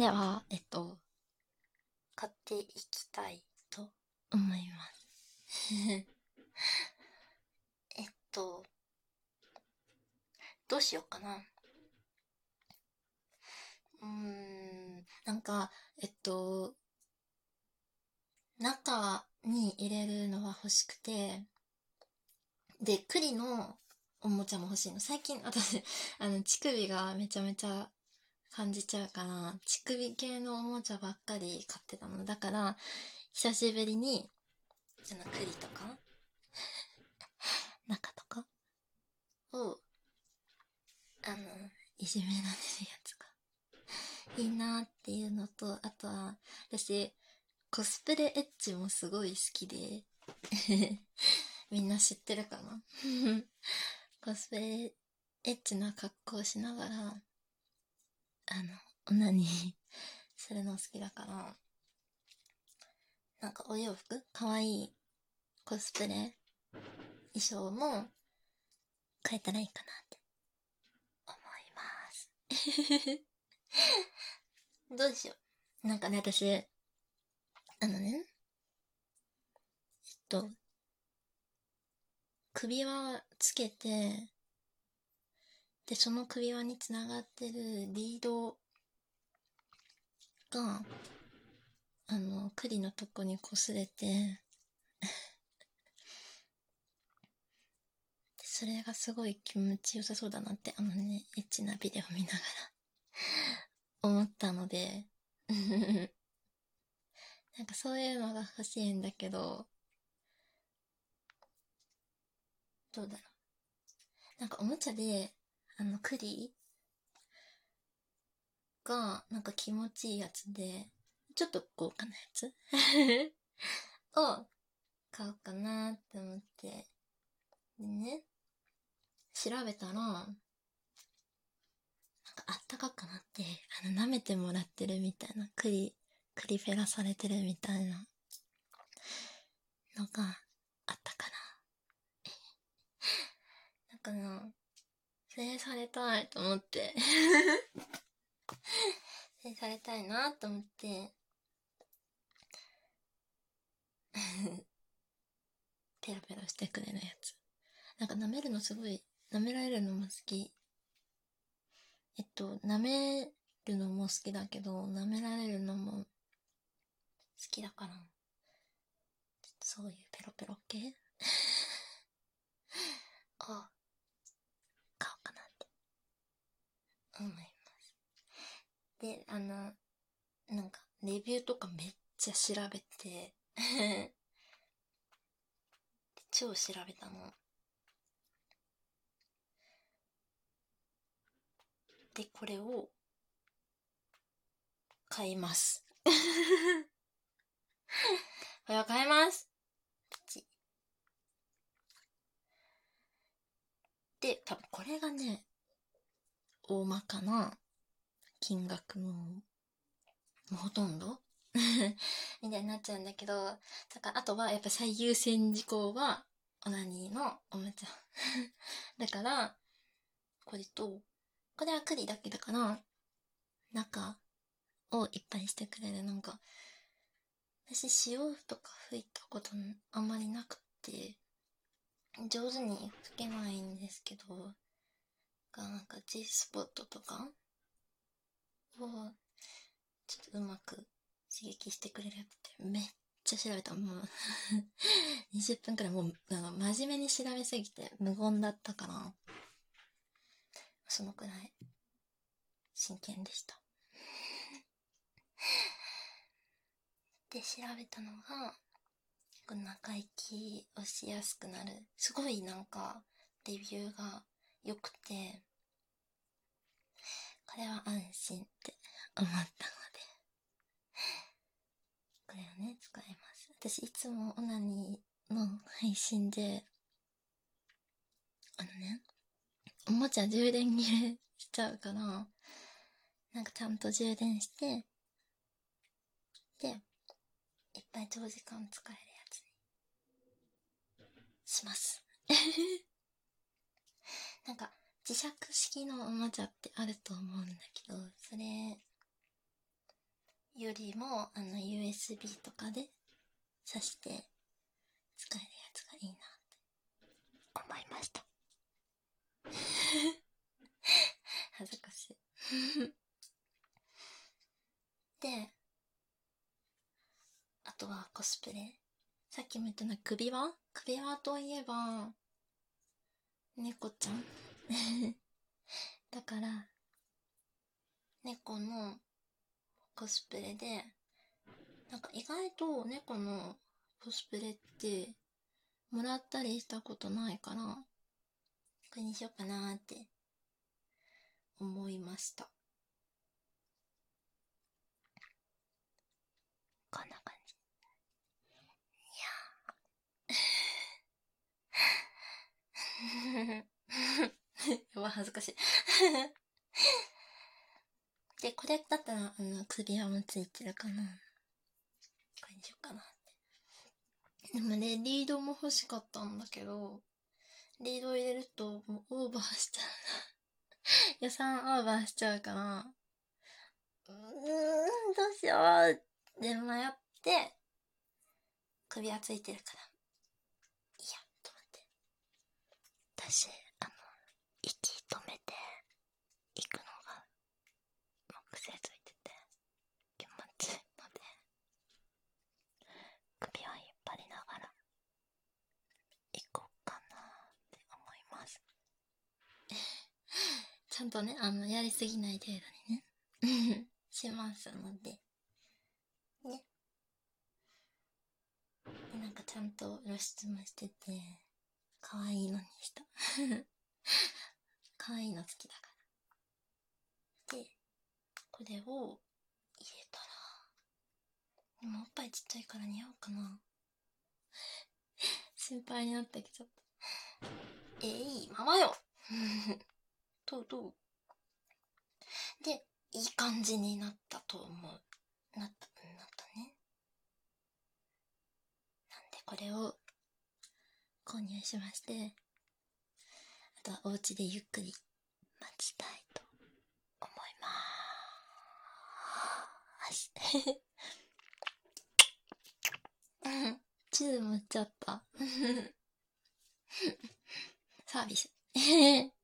では、買っていきたいと思います。えっと、どうしようかな。なんか、中に入れるのは欲しくて、で、栗のおもちゃも欲しいの。最近、私、乳首がめちゃめちゃ感じちゃうから、乳首系のおもちゃばっかり買ってたの。だから、久しぶりに、その栗とか、中とかを、いじめられるやつがいいなっていうのと、あとは、私、コスプレエッジもすごい好きで、みんな知ってるかな。コスプレエッチな格好をしながら、オナニーするの好きだから、なんかお洋服かわいいコスプレ衣装も変えたらいいかなって思います。どうしよう。なんかね、私、と、首輪つけて、で、その首輪につながってるリードが、栗のとこに擦れて、それがすごい気持ちよさそうだなって、エッチなビデオ見ながら思ったので、なんかそういうのが欲しいんだけど、どうだろう。なんかおもちゃで、栗が、なんか気持ちいいやつで、ちょっと豪華なやつを買おうかなって思って、でね、調べたら、なんかあったかくなって、舐めてもらってるみたいな、栗フェラされてるみたいなのがあったかな。だから、それされたいと思って、それされたいなと思って、ペラペラしてくれるやつ。なんか舐めるのすごい、舐められるのも好き。舐めるのも好きだけど、舐められるのも好きだから、そういうペロペロ系を買おうかなって思います。で、なんか、レビューとかめっちゃ調べて超調べたの。で、これを買います。これは買います。で、多分これがね、大まかな金額の、もうほとんどみたいになっちゃうんだけど、だからあとはやっぱ最優先事項は、オナニーのおもちゃ。だから、これと、これは栗だけだから、中をいっぱいしてくれる。なんか、私塩とか吹いたことあんまりなくて、上手に吹けないんですけど、なんか G スポットとかをちょっとうまく刺激してくれるやつってめっちゃ調べた。もう20分くらいもう真面目に調べすぎて無言だったから、そのくらい真剣でした。で、調べたのが、中息をしやすくなる。すごいなんか、レビューが良くて、これは安心って思ったので、これをね、使います。私いつもオナニーの配信で、おもちゃ充電切れしちゃうから、なんかちゃんと充電して、で、いっぱい長時間使えるやつにします。なんか、磁石式のおもちゃってあると思うんだけど、それよりもUSB とかで挿して使えるやつがいいなって思いました。恥ずかしい。で、あとはコスプレ。さっきも言ったの首輪といえば猫ちゃんだから猫のコスプレで、なんか意外と猫のコスプレってもらったりしたことないから、これにしようかなーって思いました。こんな感じ。いやーやば、恥ずかしい。で、これだったら、首輪もついてるかな。これにしようかなって。でもね、リードも欲しかったんだけど、リード入れるともうオーバーしちゃう予算オーバーしちゃうから、どうしようって迷って、首輪ついてるから、いいや、と思って。私、息止めて、行くのが、癖ついてて、気持ちいいので、首輪引っ張りながら、行こうかなって思います。ちゃんとね、やりすぎない程度にね、しますので、ね。なんかちゃんと露出もしてて、可愛いのにした。可愛いの好きだから。で、これを入れたら、もうおっぱいちっちゃいから似合うかな。心配になってきちゃった。いいままよ。どうで、いい感じになったと思う。なったね。なんでこれを購入しまして、あとはお家でゆっくり待ちたいと思います。チューもっちゃった。サービス。